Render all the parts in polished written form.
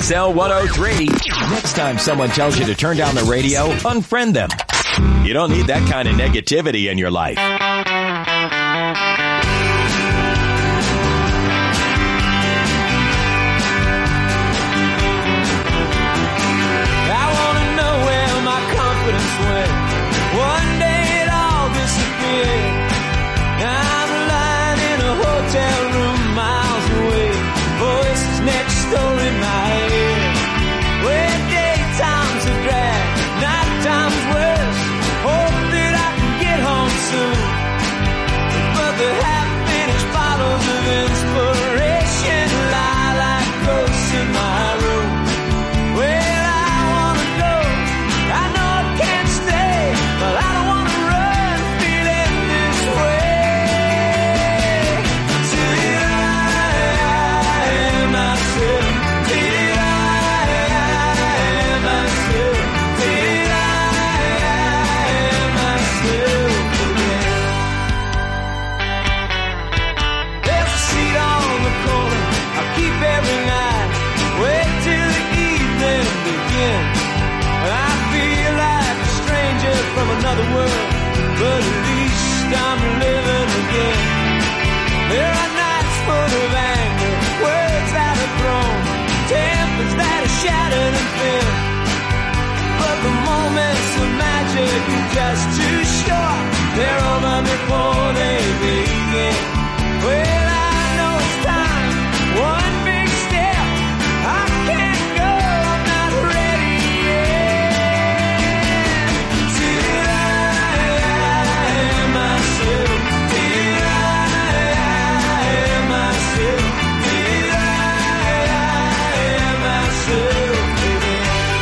XL 103. Next time someone tells you to turn down the radio, unfriend them. You don't need that kind of negativity in your life. One day it all disappeared. I'm lying in a hotel room miles away. Voices next door in my head. Where daytimes are dragged, night times worse. Hope that I can get home soon. But the half-finished bottles of inspiration lie like ghosts in my room. Well, I wanna go. I know I can't stay, but I don't want to run feeling this way. Till I am myself. Till I am myself. Till I am myself again. There's a seat on the corner I keep every night. Wait till the evening begins. I feel like a stranger from another world, but at least I'm living again. There are nights full of anger, words that are thrown, tempers that are shattered and thin. But the moments of magic are just too short. They're over before they begin. Well, I know it's time, one big step. I can't go, I'm not ready yet. Till I am myself. Till I am myself. Till I am myself again.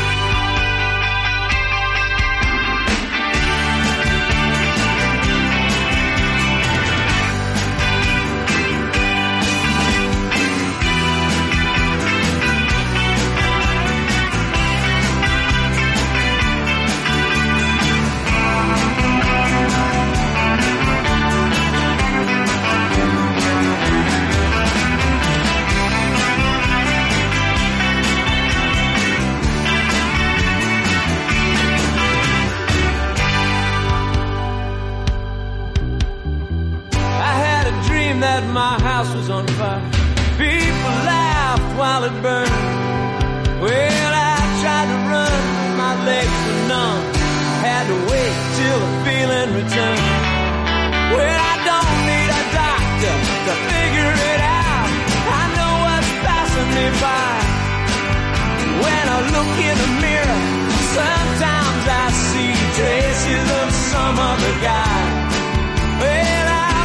That my house was on fire. People laughed while it burned. Well, I tried to run, my legs were numb. Had to wait till the feeling returned. Well, I don't need a doctor to figure it out. I know what's passing me by. When I look in the mirror, sometimes I see traces of some other guy. Well,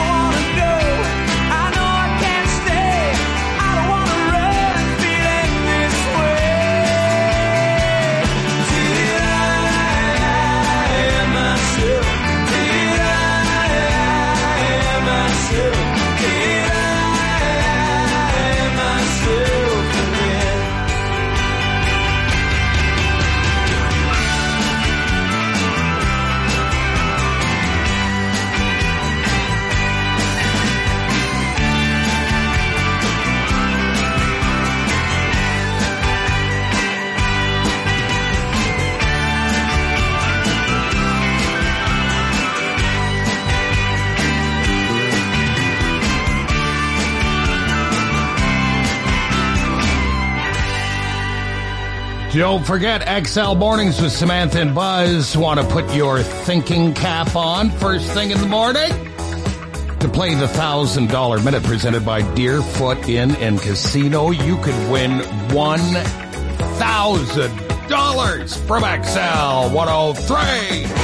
don't forget XL Mornings with Samantha and Buzz. Want to put your thinking cap on first thing in the morning? To play the $1,000 minute presented by Deerfoot Inn and Casino, you could win $1,000 from XL 103.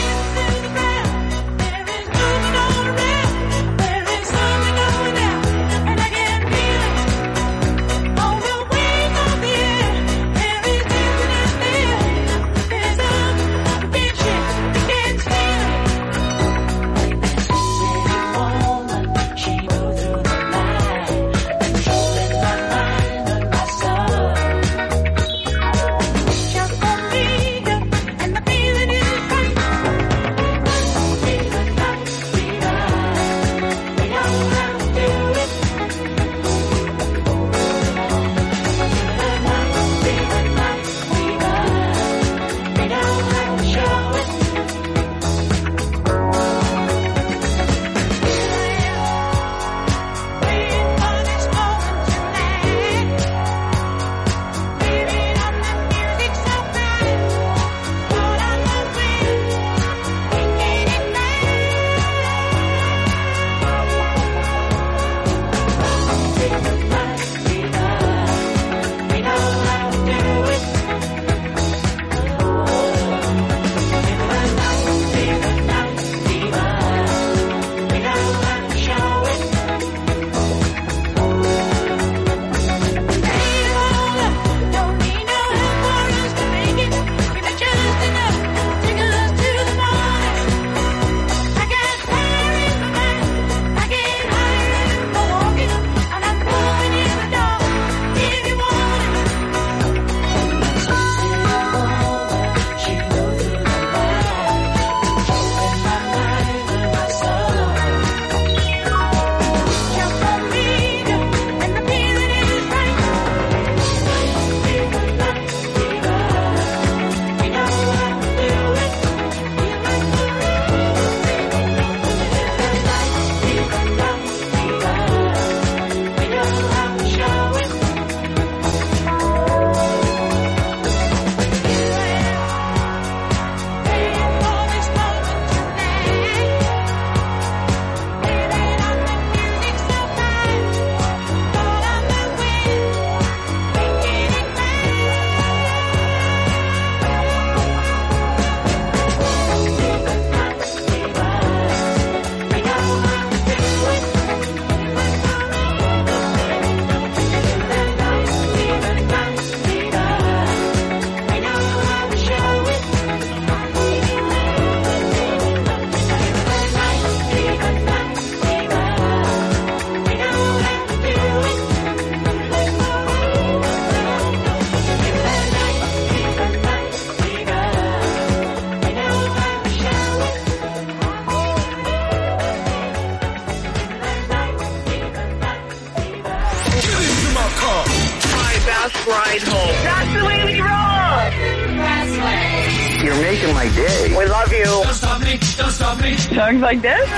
bus ride home. That's the way we roll. You're making my day. We love you. Don't stop me, don't stop me. Songs like this?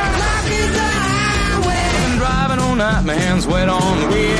Driving all night, my hands wet on the wheel.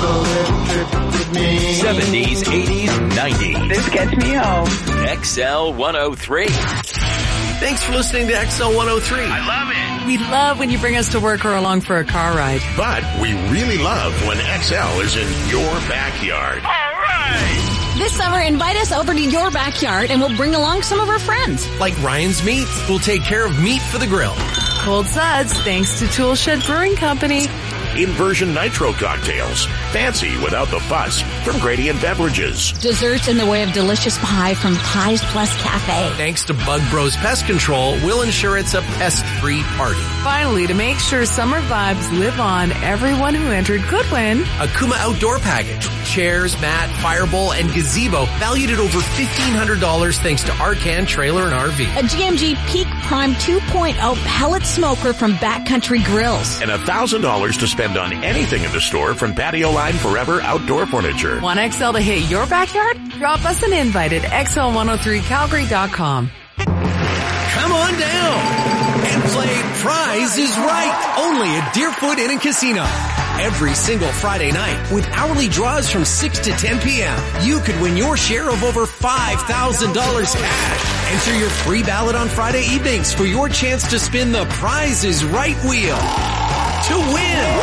70s, 80s, 90s. This gets me home. XL 103. Thanks for listening to XL 103. I love it. We love when you bring us to work or along for a car ride. But we really love when XL is in your backyard. All right. This summer, invite us over to your backyard and we'll bring along some of our friends. Like Ryan's Meats, we'll take care of meat for the grill. Cold Suds, thanks to Toolshed Brewing Company. Inversion Nitro cocktails. Fancy without the fuss from Gradient Beverages. Desserts in the way of delicious pie from Pies Plus Cafe. Thanks to Bug Bros Pest Control, we'll ensure it's a pest-free party. Finally, to make sure summer vibes live on, everyone who entered could win A Kuma Outdoor Package. Chairs, mat, firebowl, and gazebo valued at over $1,500 thanks to Arcan Trailer and RV. A GMG Peak Prime 2.0 pellet smoker from Backcountry Grills. And $1,000 to spend on anything in the store from Patio Line Forever Outdoor Furniture. Want XL to hit your backyard? Drop us an invite at xl103calgary.com. Come on down and play Prize is Right, only at Deerfoot Inn and Casino. Every single Friday night, with hourly draws from 6 to 10 p.m., you could win your share of over $5,000 cash. Enter your free ballot on Friday evenings for your chance to spin the Prize is Right wheel to win.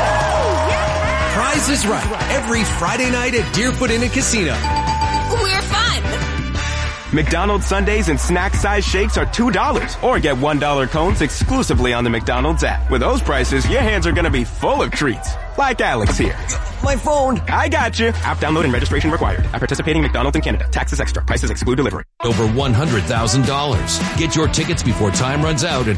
Prize is Right, every Friday night at Deerfoot Inn and Casino. We're fun! McDonald's sundaes and snack-size shakes are $2, or get $1 cones exclusively on the McDonald's app. With those prices, your hands are gonna be full of treats. Like Alex here. My phone. I got you. App download and registration required. At participating McDonald's in Canada. Taxes extra. Prices exclude delivery. Over $100,000. Get your tickets before time runs out at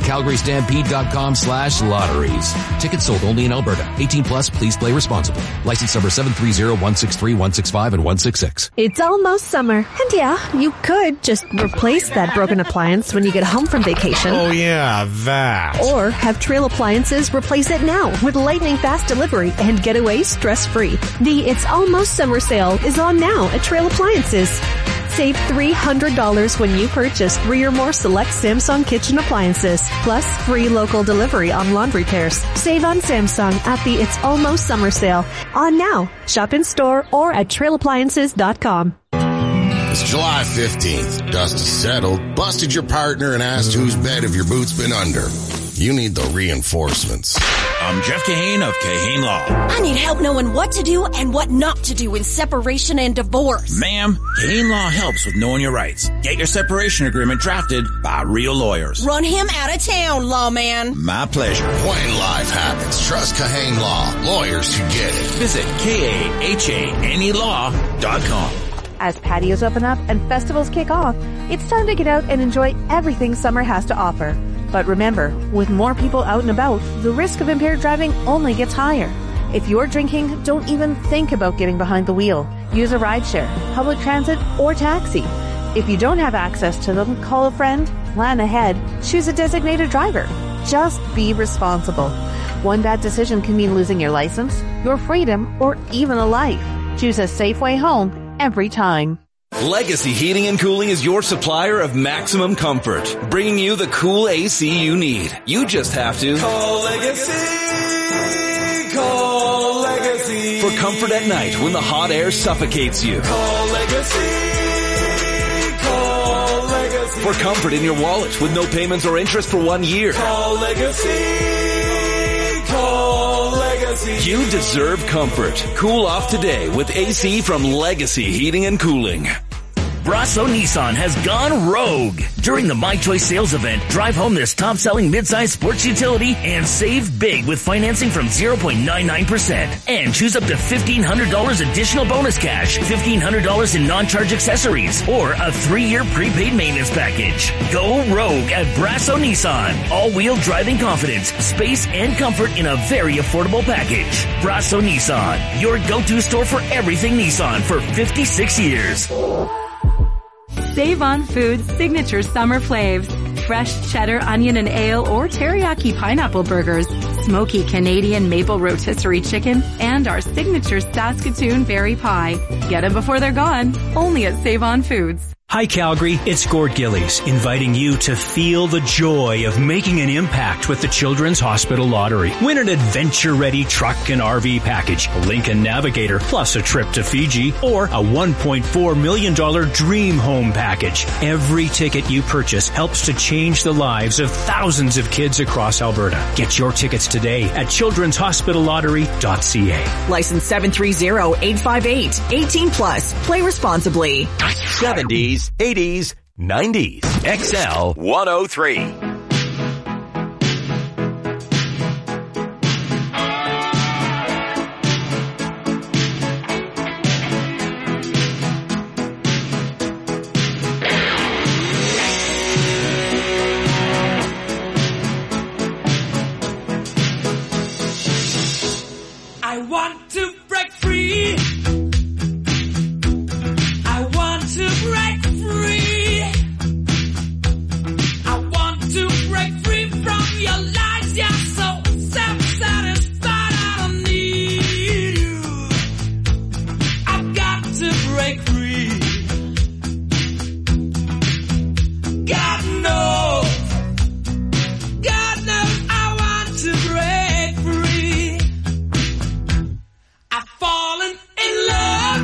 calgarystampede.com/lotteries. Tickets sold only in Alberta. 18 plus, please play responsibly. License number 730-163, 165, and 166. It's almost summer. And yeah, you could just replace that broken appliance when you get home from vacation. Oh yeah, that. Or have Trail Appliances replace it now with lightning fast delivery and get away stress-free. The It's Almost Summer sale is on now at Trail Appliances. Save $300 when you purchase 3 or more select Samsung kitchen appliances, plus free local delivery on laundry pairs. Save on Samsung at the It's Almost Summer sale. On now. Shop in store or at trailappliances.com. It's July 15th. Dust is settled, busted your partner, and asked whose bed have your boots been under. You need the reinforcements. I'm Jeff Kahane of Kahane Law. I need help knowing what to do and what not to do in separation and divorce. Ma'am, Kahane Law helps with knowing your rights. Get your separation agreement drafted by real lawyers. Run him out of town, lawman. My pleasure. When life happens, trust Kahane Law. Lawyers who get it. Visit KAHANElaw.com. As patios open up and festivals kick off, it's time to get out and enjoy everything summer has to offer. But remember, with more people out and about, the risk of impaired driving only gets higher. If you're drinking, don't even think about getting behind the wheel. Use a rideshare, public transit, or taxi. If you don't have access to them, call a friend, plan ahead, choose a designated driver. Just be responsible. One bad decision can mean losing your license, your freedom, or even a life. Choose a safe way home every time. Legacy Heating and Cooling is your supplier of maximum comfort, bringing you the cool AC you need. You just have to call Legacy. Call Legacy. For comfort at night when the hot air suffocates you. Call Legacy. Call Legacy. For comfort in your wallet with no payments or interest for 1 year. Call Legacy. Call Legacy. You deserve comfort. Cool off today with AC from Legacy Heating and Cooling. Brasso Nissan has gone rogue. During the My Choice sales event, drive home this top-selling midsize sports utility and save big with financing from 0.99%. And choose up to $1,500 additional bonus cash, $1,500 in non-charge accessories, or a 3-year prepaid maintenance package. Go rogue at Brasso Nissan. All-wheel driving confidence, space, and comfort in a very affordable package. Brasso Nissan, your go-to store for everything Nissan for 56 years. Save on Foods signature summer flavs. Fresh cheddar, onion, and ale or teriyaki pineapple burgers. smoky Canadian maple rotisserie chicken, and our signature Saskatoon berry pie. Get them before they're gone. Only at Save On Foods. Hi Calgary, it's Gord Gillies, inviting you to feel the joy of making an impact with the Children's Hospital Lottery. Win an adventure-ready truck and RV package, a Lincoln Navigator, plus a trip to Fiji, or a $1.4 million dream home package. Every ticket you purchase helps to change the lives of thousands of kids across Alberta. Get your tickets today at childrenshospitallottery.ca. License 730-858. 18 plus. Play responsibly. 70s, 80s, 90s. XL 103. I want to break free. I want to break free. I want to break free from your lies. You're so self-satisfied. I don't need you. I've got to break free. God knows I want to break free. I've fallen in love.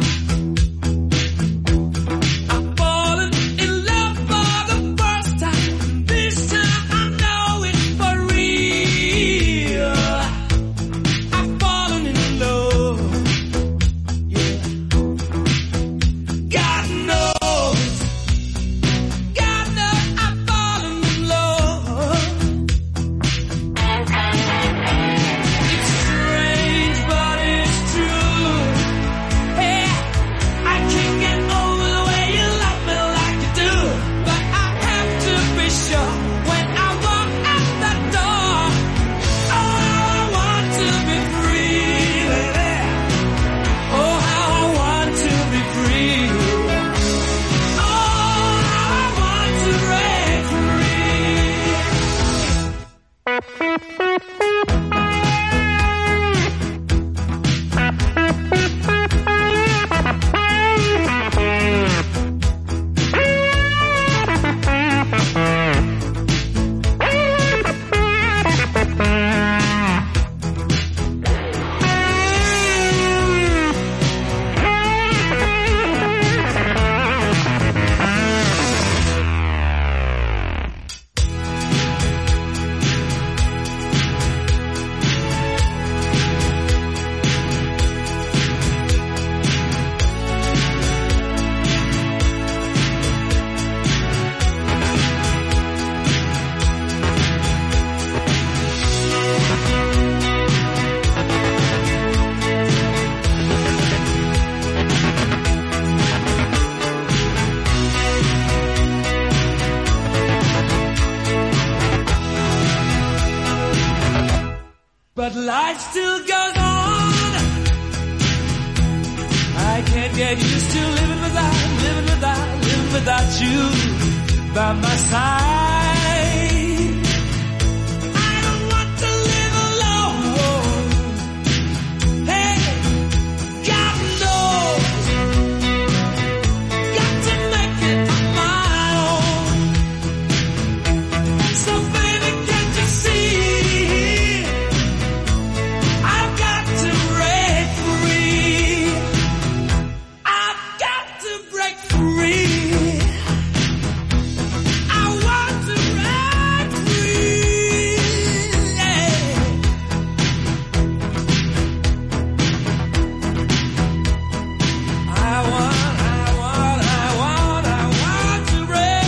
I've fallen in love for the first time. This time I know it's for real. I've fallen in love. Yeah. God knows I've fallen in love. It's strange, but it's true. Hey, I can't get over the way you love me like you do. But I have to be sure when I walk out that door. Oh, how I want to be free, baby. Oh, how I want to be free. Oh, how I want to break But life still goes on. I can't get used to living without you by my side. I don't want to live alone. Hey, God knows, got to make it on my own. So baby, can't you see? I've got to break free. I've got to break free. I want to break free. Yeah. I want to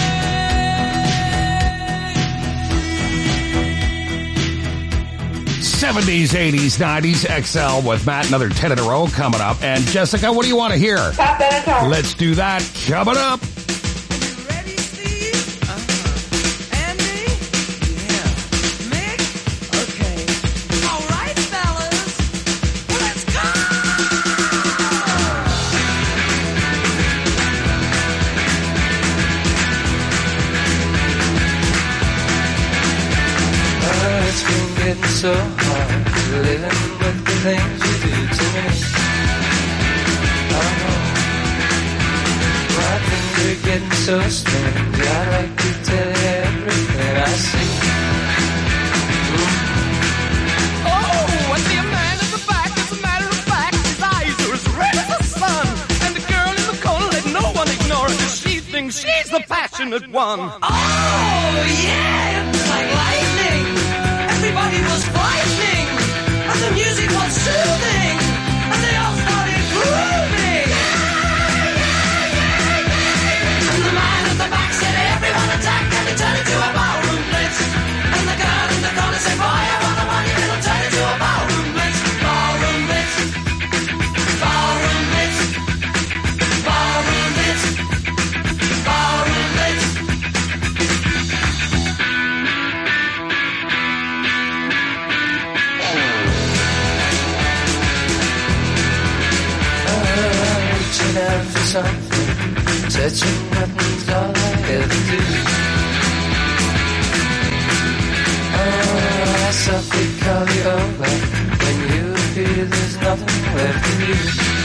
break. 70s, 80s, 90s, XL with Matt. Another 10 in a row coming up. And Jessica, what do you want to hear? Top that talk. Let's do that. Coming up. Let's go. getting so hard, living with the things you do to me. Oh no, my things are getting so strange. I'd like to tell you everything I see. Oh, I see a man in the back. As a matter of fact, his eyes are as red as the sun. And the girl in the corner, let no one ignore her, 'cause she thinks she's the passionate one. Oh, yeah, it was like lightning. Everybody was frightening, and the music was soothing, and they all started grooving. And the man at the back said, everyone attack, and he turned into a ballroom blitz. And the girl in the corner said, boy, I want the money, and it'll turn into a ballroom blitz. Ballroom blitz. Ballroom blitz. Ballroom blitz. Ballroom blitz. Reaching out for something, touching nothing's all I ever do. Oh, I softly call you over, when you appear there's nothing left for you.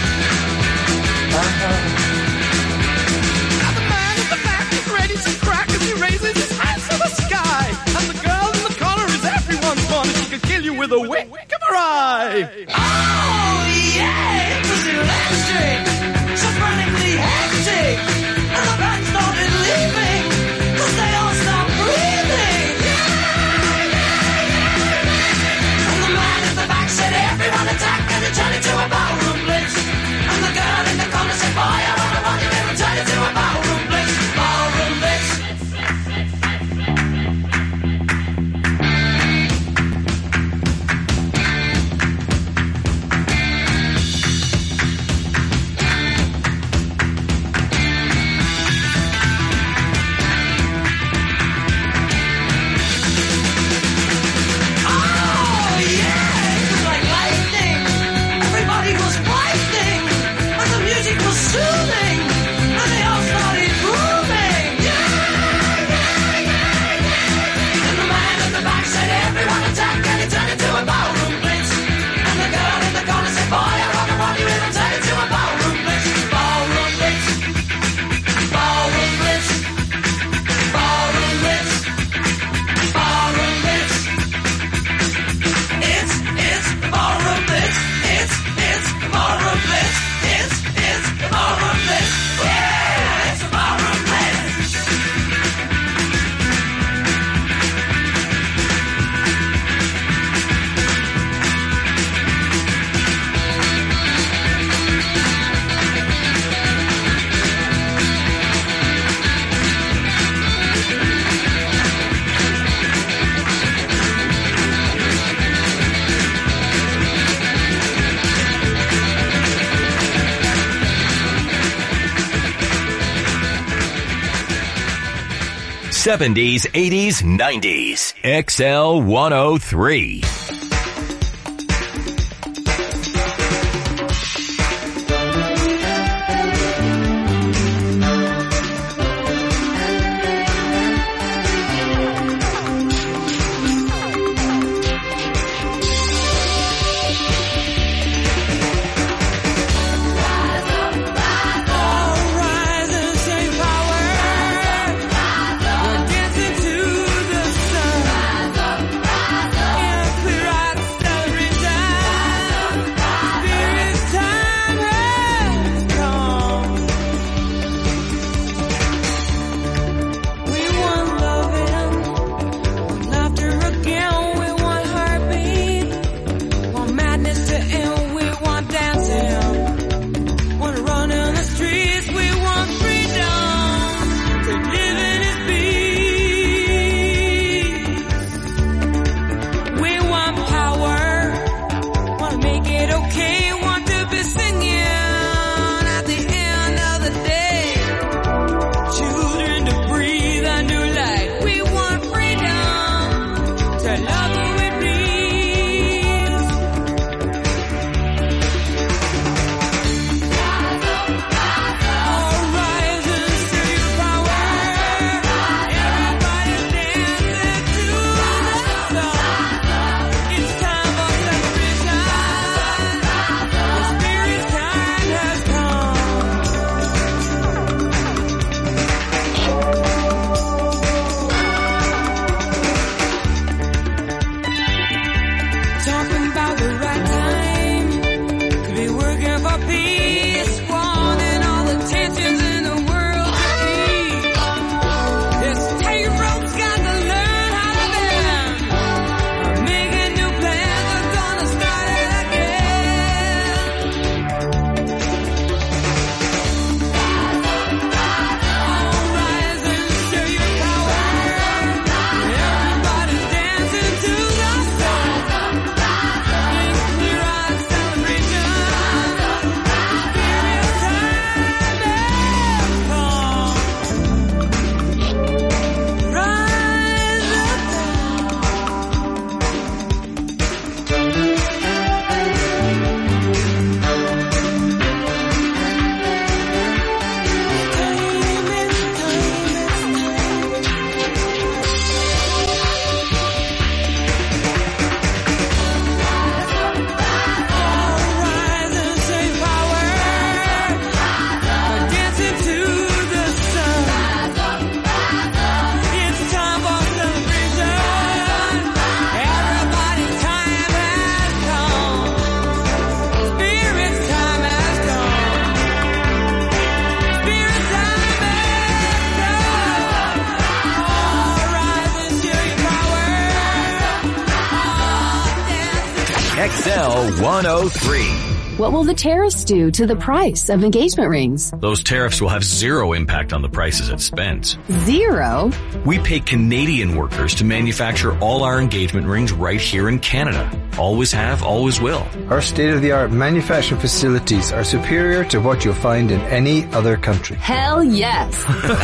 Now the man at the back is ready to crack as he raises his hands to the sky. And the girl in the corner is everyone's fun, and she could kill you with a wink of her eye. Oh, yeah, it was electric, so frantically hectic, and the band started leaving, 'cause they all stopped breathing. And the man at the back said, everyone attack, and it turned into a ballroom blitz. And the girl in the corner said, boy, I want the money, and it'll turn into a ballroom blitz. Ballroom blitz. '70s, '80s, '90s. XL 103. Rise XL 103. What will the tariffs do to the price of engagement rings? Those tariffs will have zero impact on the prices at Spence. Zero? We pay Canadian workers to manufacture all our engagement rings right here in Canada. Always have, always will. Our state-of-the-art manufacturing facilities are superior to what you'll find in any other country. Hell yes.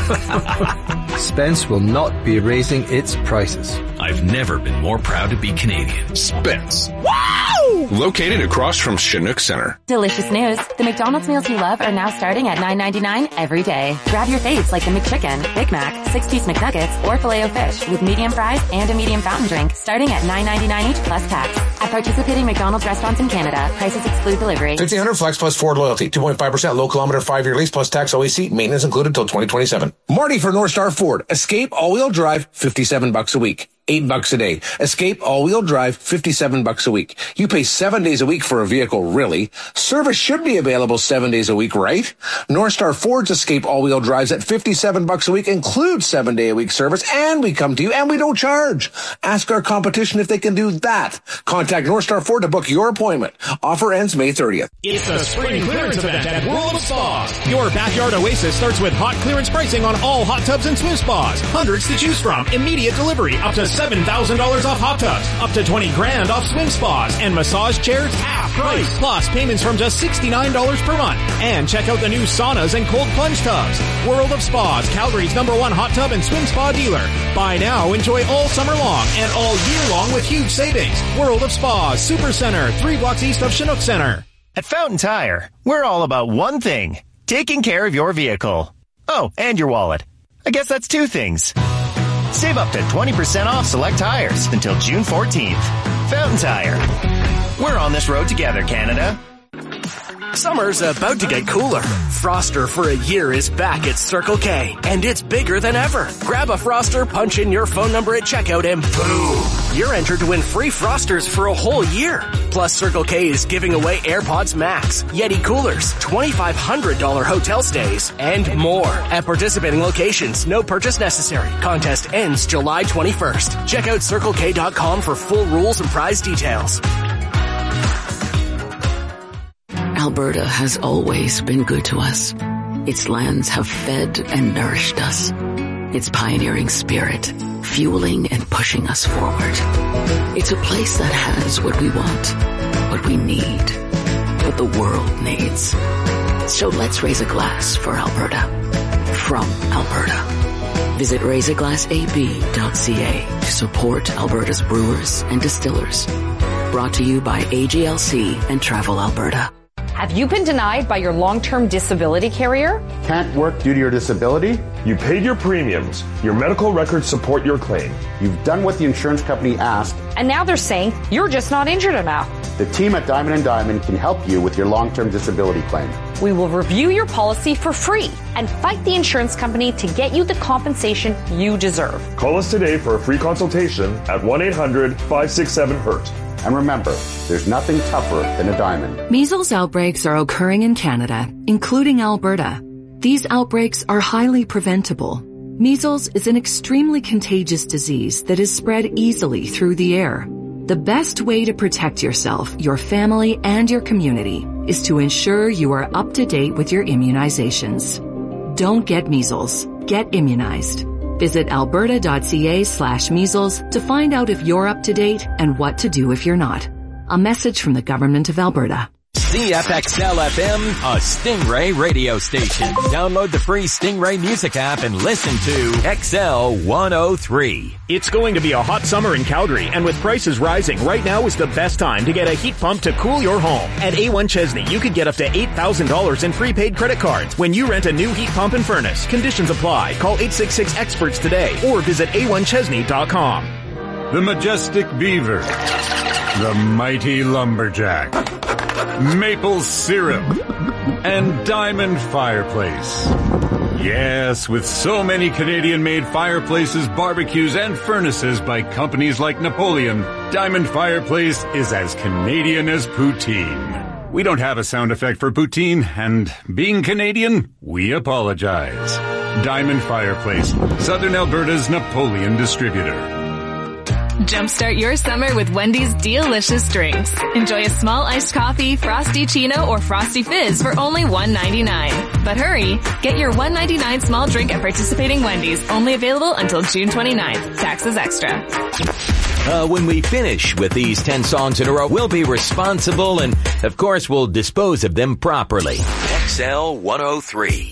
Spence will not be raising its prices. I've never been more proud to be Canadian. Spence. Located across from Chinook Center. Delicious news. The McDonald's meals you love are now starting at $9.99 every day. Grab your faves like the McChicken, Big Mac, 6-piece McNuggets, or Filet-O-Fish with medium fries and a medium fountain drink starting at $9.99 each plus tax. At participating McDonald's restaurants in Canada, prices exclude delivery. 1,500 flex plus Ford loyalty. 2.5% low kilometer 5-year lease plus tax OAC. Maintenance included till 2027. Marty for North Star Ford. Escape all-wheel drive, $57 a week. $8 a day. Escape all-wheel drive, $57 a week. You pay 7 days a week for a vehicle, really. Service should be available 7 days a week, right? North Star Ford's Escape all-wheel drives at $57 a week includes 7-day-a-week service, and we come to you and we don't charge. Ask our competition if they can do that. Contact North Star Ford to book your appointment. Offer ends May 30th. It's the spring clearance event at World of Spas. Your backyard oasis starts with hot clearance pricing on all hot tubs and swim spas. Hundreds to choose from. Immediate delivery up to $7,000 off hot tubs, up to $20,000 off swim spas, and massage chairs half price. Plus payments from just $69 per month. And check out the new saunas and cold plunge tubs. World of Spas, Calgary's #1 hot tub and swim spa dealer. Buy now, enjoy all summer long and all year long with huge savings. World of Spas, Super Center, 3 blocks east of Chinook Center. At Fountain Tire, we're all about one thing: taking care of your vehicle. Oh, and your wallet. I guess that's 2 things. Save up to 20% off select tires until June 14th. Fountain Tire. We're on this road together, Canada. Summer's about to get cooler. Froster for a year is back at Circle K, and it's bigger than ever. Grab a Froster, punch in your phone number at checkout, and boom! You're entered to win free Frosters for a whole year. Plus, Circle K is giving away AirPods Max, Yeti coolers, $2,500 hotel stays, and more. At participating locations, no purchase necessary. Contest ends July 21st. Check out CircleK.com for full rules and prize details. Alberta has always been good to us. Its lands have fed and nourished us. Its pioneering spirit, fueling and pushing us forward. It's a place that has what we want, what we need, what the world needs. So let's raise a glass for Alberta. From Alberta. Visit raiseaglassab.ca to support Alberta's brewers and distillers. Brought to you by AGLC and Travel Alberta. Have you been denied by your long-term disability carrier? Can't work due to your disability? You paid your premiums. Your medical records support your claim. You've done what the insurance company asked. And now they're saying you're just not injured enough. The team at Diamond & Diamond can help you with your long-term disability claim. We will review your policy for free and fight the insurance company to get you the compensation you deserve. Call us today for a free consultation at 1-800-567-HURT. And remember, there's nothing tougher than a diamond. Measles outbreaks are occurring in Canada, including Alberta. These outbreaks are highly preventable. Measles is an extremely contagious disease that is spread easily through the air. The best way to protect yourself, your family, and your community is to ensure you are up to date with your immunizations. Don't get measles. Get immunized. Visit alberta.ca/measles to find out if you're up to date and what to do if you're not. A message from the Government of Alberta. CFXL FM, a Stingray radio station. Download the free Stingray music app and listen to XL 103. It's going to be a hot summer in Calgary, and with prices rising, right now is the best time to get a heat pump to cool your home. At A1 Chesney, you could get up to $8,000 in prepaid credit cards when you rent a new heat pump and furnace. Conditions apply. Call 866-EXPERTS today or visit a1chesney.com. The Majestic Beaver. The Mighty Lumberjack. Maple syrup and diamond fireplace. Yes, with so many Canadian-made fireplaces, barbecues, and furnaces by companies like Napoleon, Diamond Fireplace is as Canadian as poutine. We don't have a sound effect for poutine, and being Canadian, we apologize. Diamond Fireplace, Southern Alberta's Napoleon distributor. Jumpstart your summer with Wendy's delicious drinks. Enjoy a small iced coffee, Frosty Chino, or Frosty Fizz for only $1.99. But hurry, get your $1.99 small drink at participating Wendy's. Only available until June 29th. Taxes extra. When we finish with these 10 songs in a row, we'll be responsible and, of course, we'll dispose of them properly. XL 103.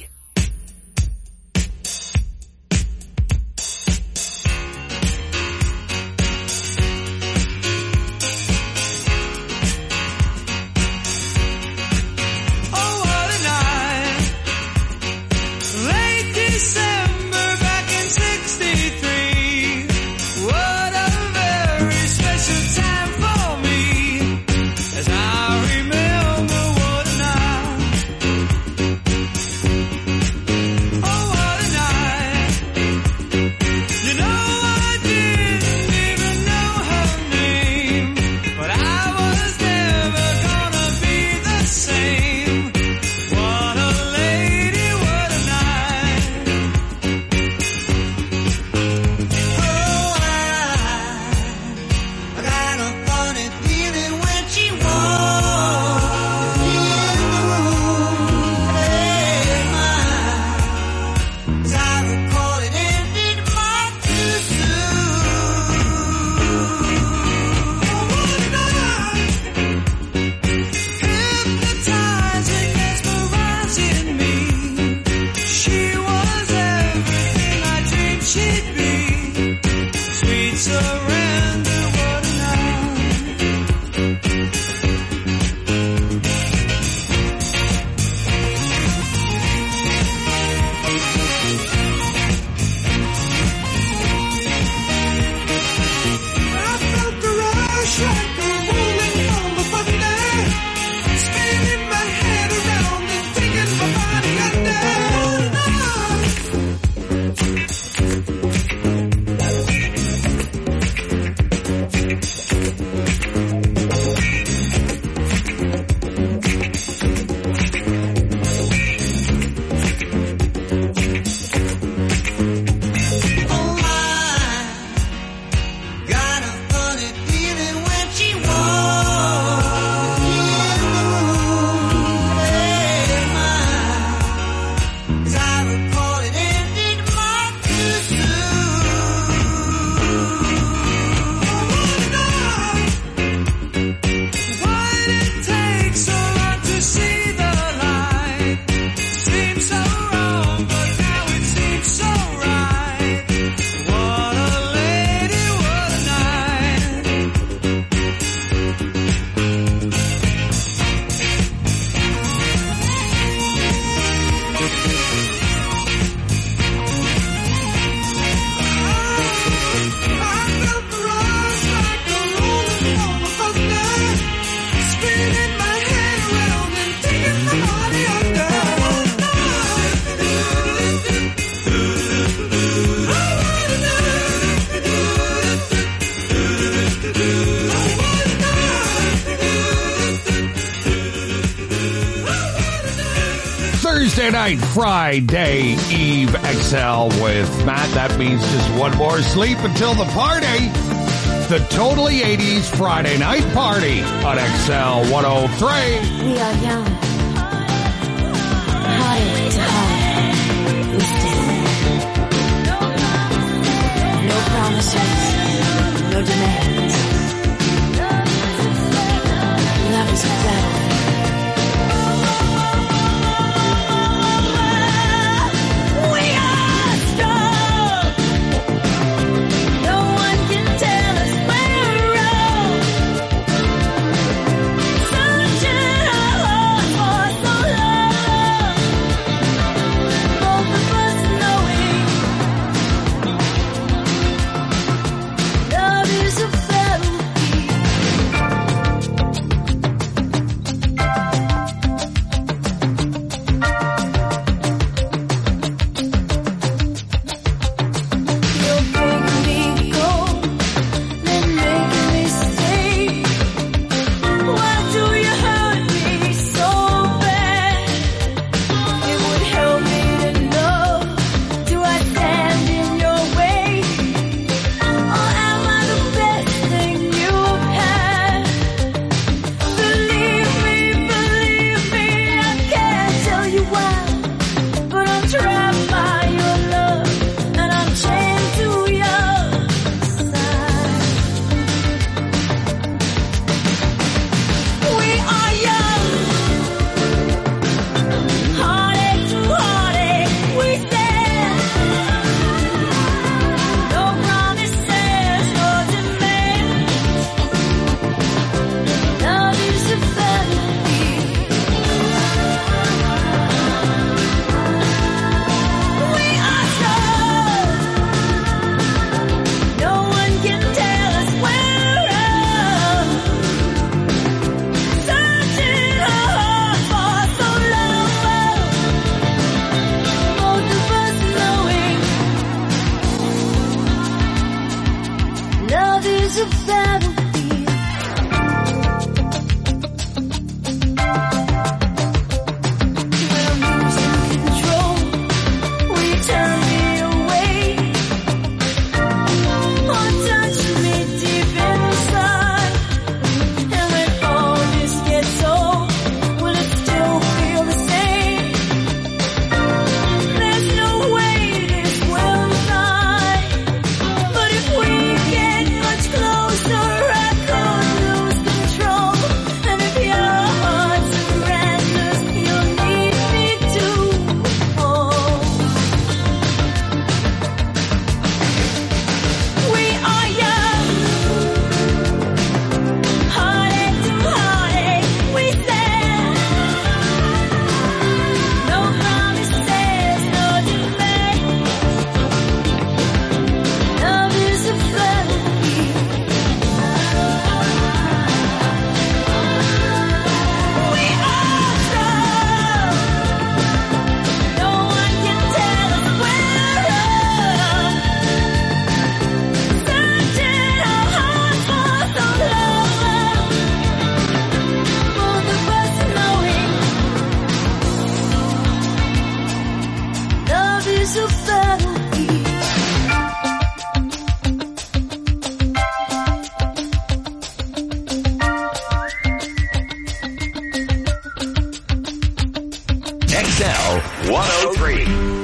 Thursday night, Friday Eve XL with Matt. That means just one more sleep until the party. The Totally 80s Friday night party on XL 103. We are young. Heartache to heart. We stand. No promises. No demands. Love is better. Love is a 103.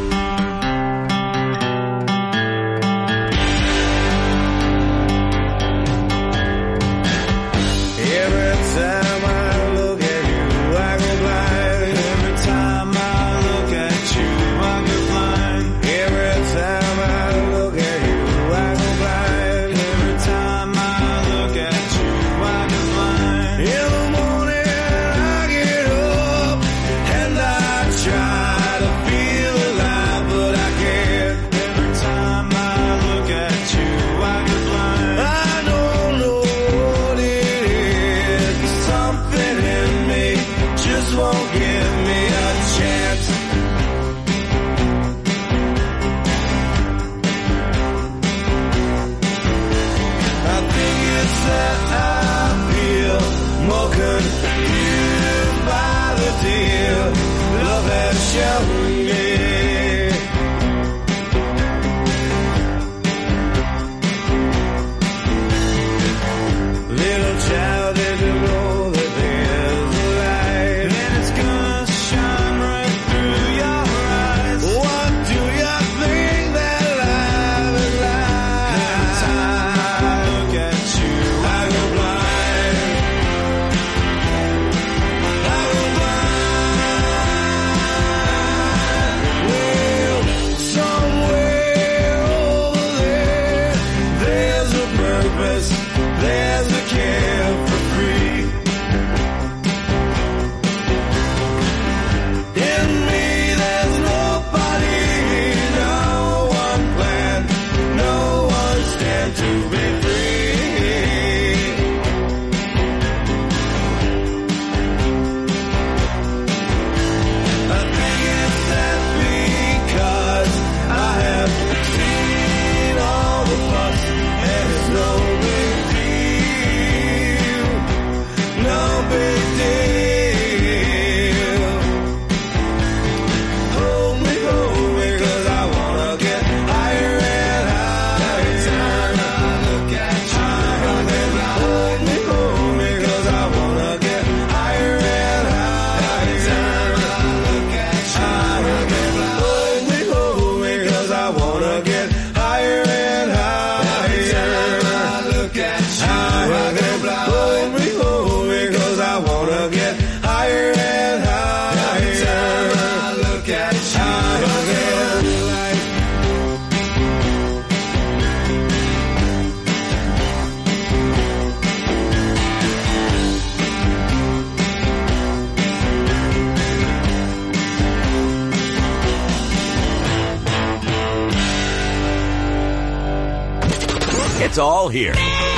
It's all here.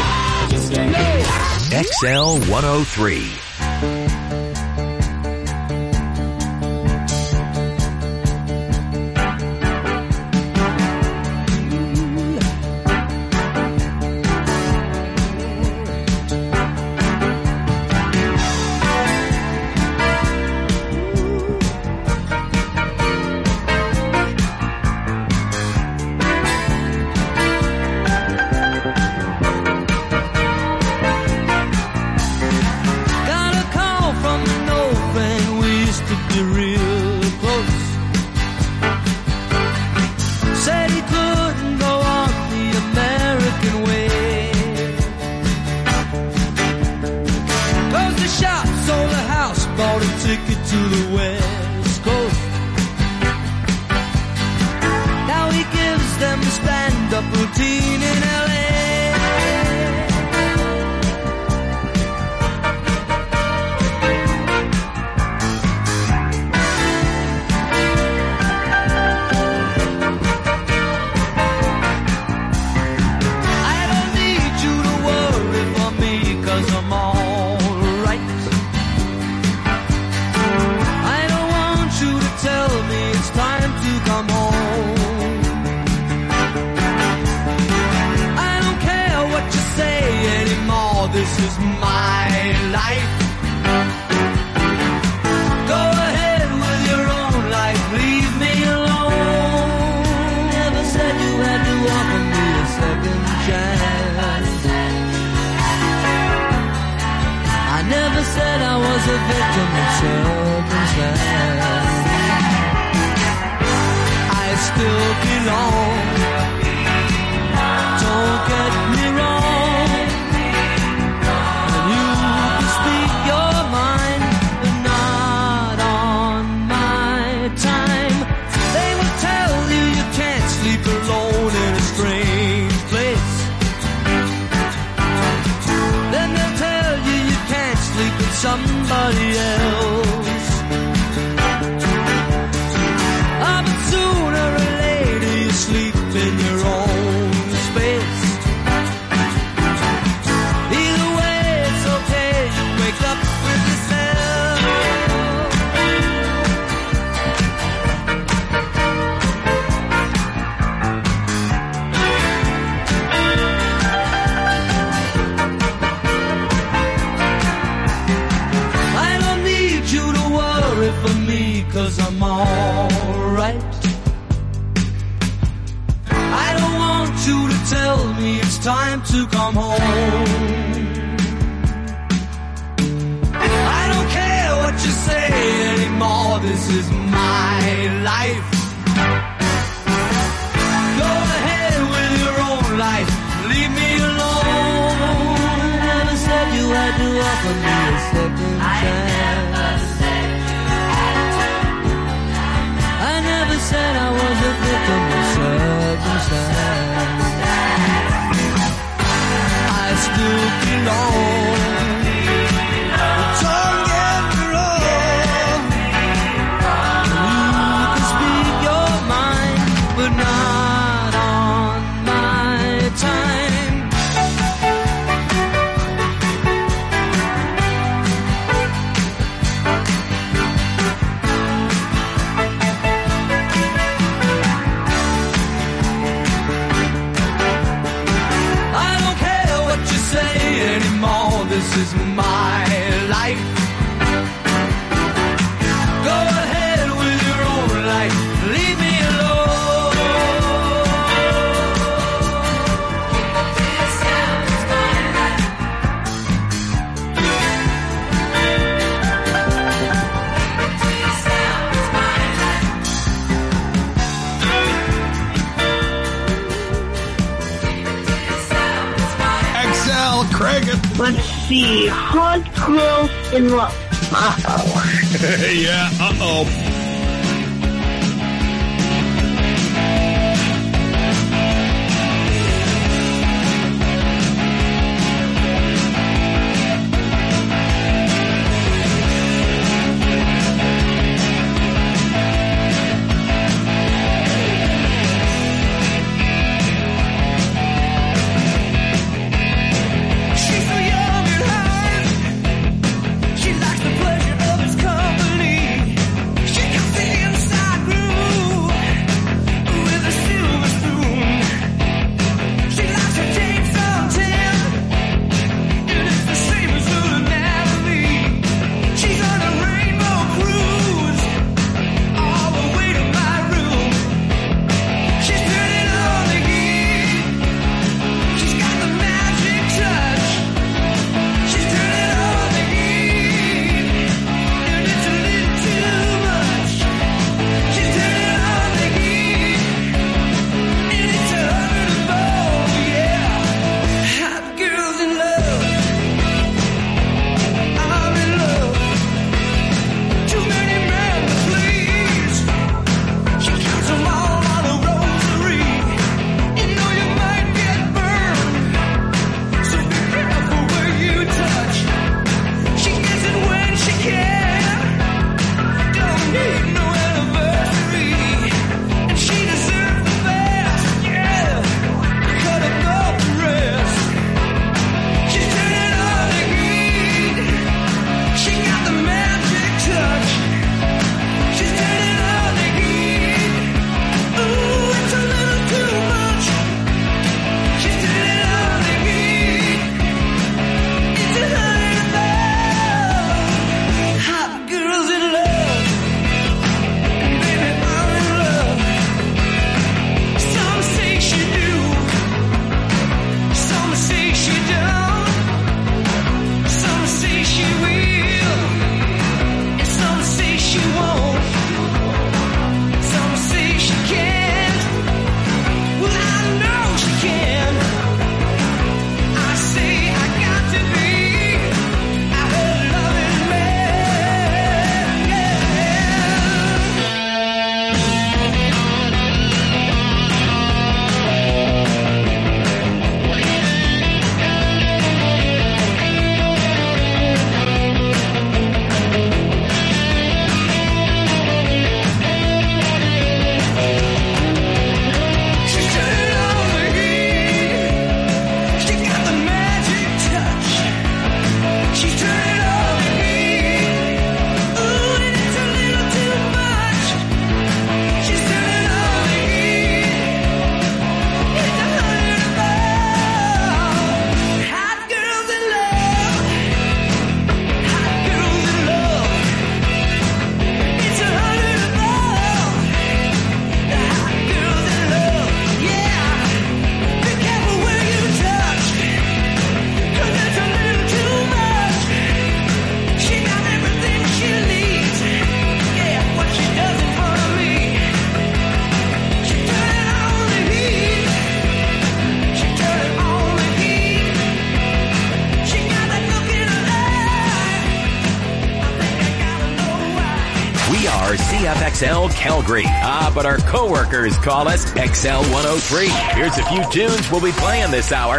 XL 103. Said I was a victim of circumstance. somebody else. But sooner or later you sleep in your own space. Either way it's okay, you wake up with yourself. I don't need you to worry for me, 'cause I'm alright. I don't want you to tell me it's time to come home. I don't care what you say anymore, this is my life. Go ahead with your own life, leave me alone. I never said you had to offer me a second chance. I never said I was a victim of circumstance. I still belong. Don't get me wrong. You can speak your mind, but not on my time. I don't care what you say anymore, this is my life. Go ahead with your own life, leave me alone. XL, Craig. Let's see. Hot girls in love. Yeah, uh-oh. She's so young and high. She likes the pleasure of his company. She are CFXL Calgary. But our coworkers call us XL 103. Here's a few tunes we'll be playing this hour.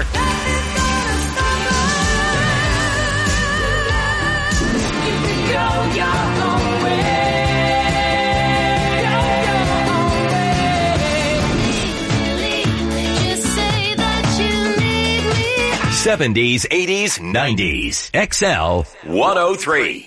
'70s, '80s, '90s. XL 103.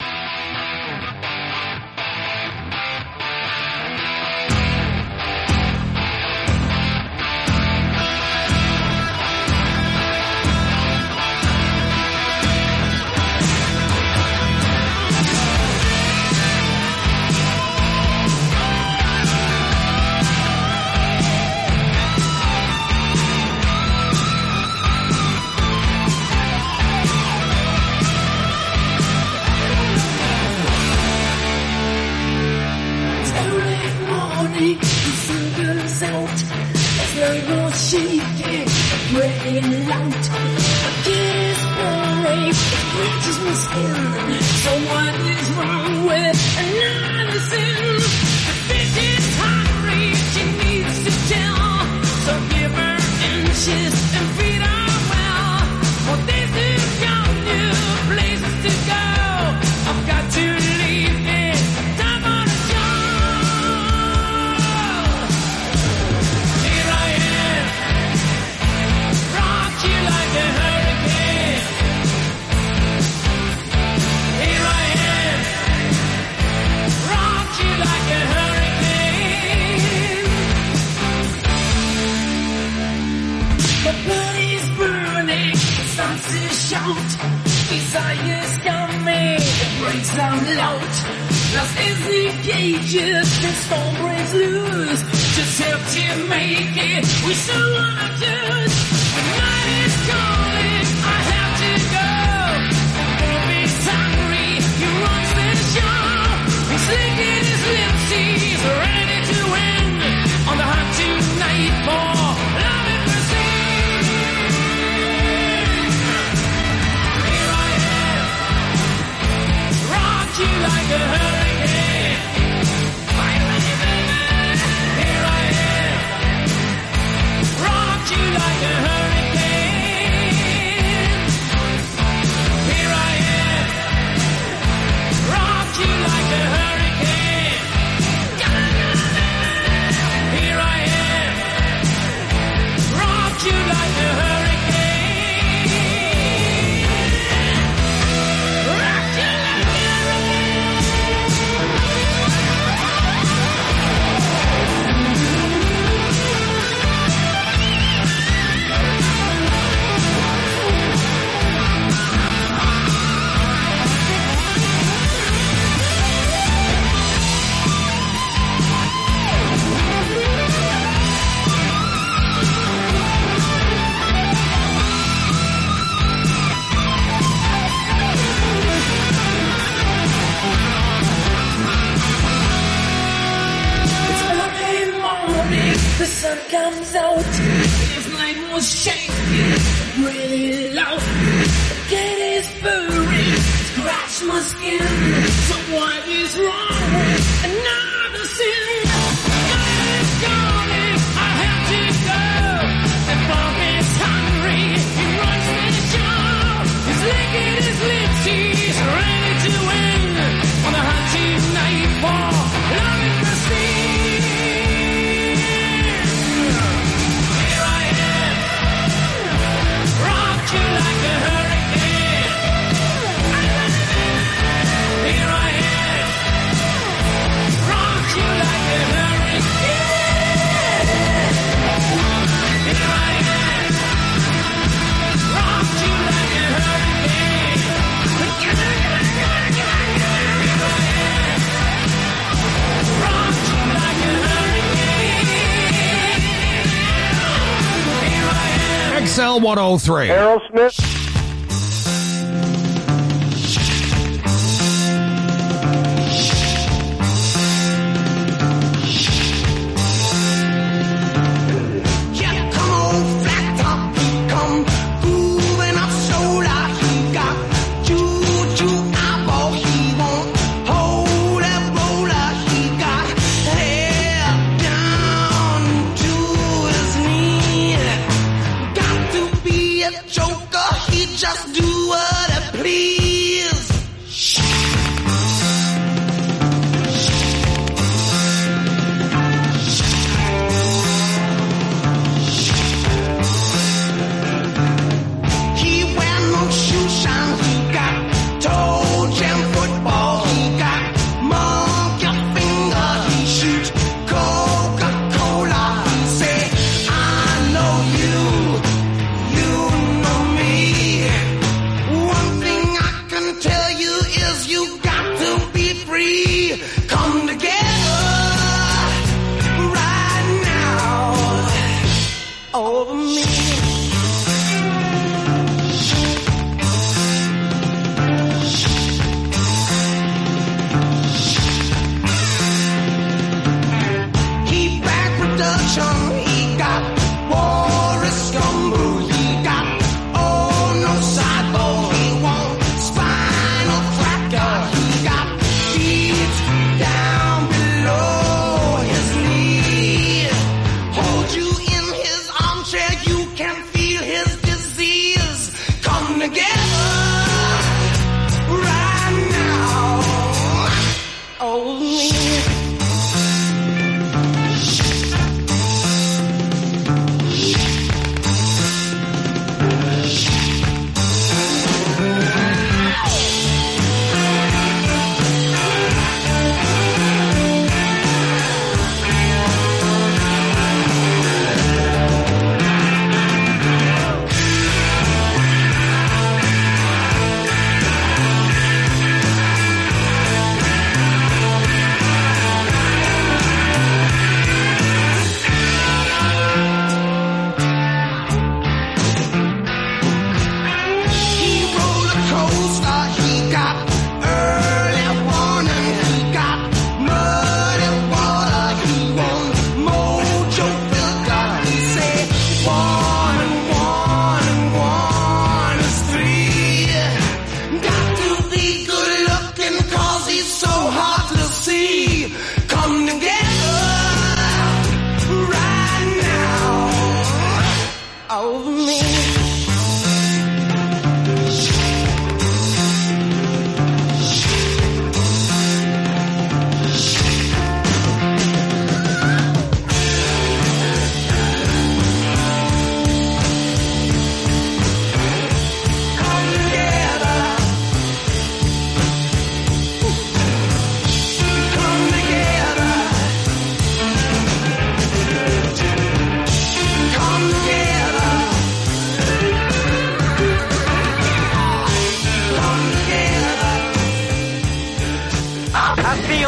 XL 103. Aerosmith.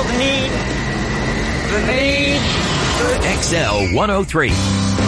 feel the need. XL 103.